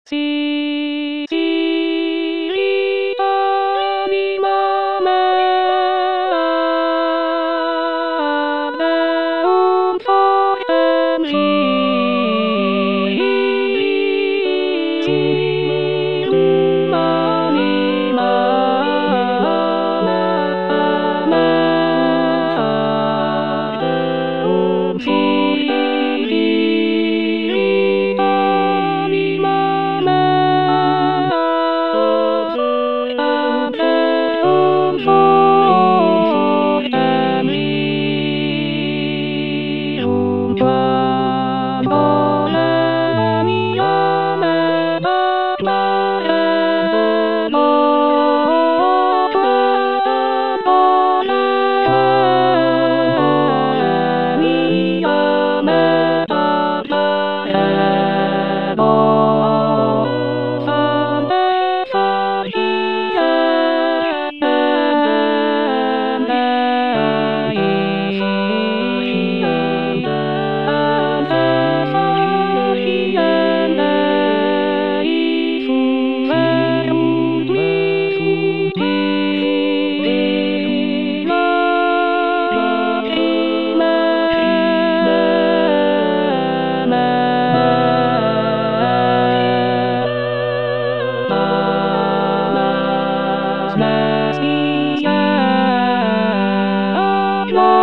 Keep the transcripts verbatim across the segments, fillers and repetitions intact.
Si, si, ri, fa, mi, ma, me, me, um, fa, em, si, ri, ma, mi, ma, me, me, fa, um, si, ri, fa, mi, ma, me, um, fa, em, ri, um, fa, do, le, mi, la, me, fa, la, re, do, fa, do, le, mi, la, me, fa, la, re, do, fa, me, fa, hi, re, me, i, hi, em, me, fa, hi, em, me, i, fu, re, um, mi, fu, ri, la, ri, me, me, mas, mes, mi, em, lo,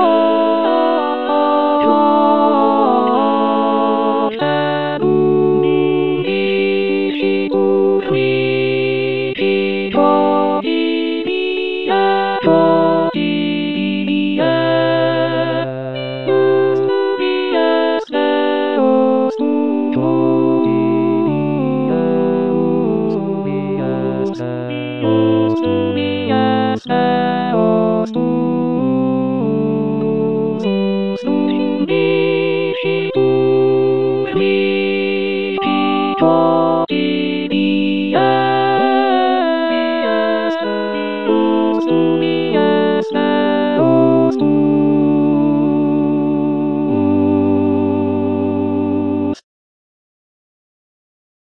em, um, mi, hi, u, ri, ri, do, di, di, e, do, di, di, e, us, du, di, es, le, os, du, do, di, di, e, us, du, di, es, le, os, du, di, es, le, os, du, us, du, di, hi, u, ri, ri, do.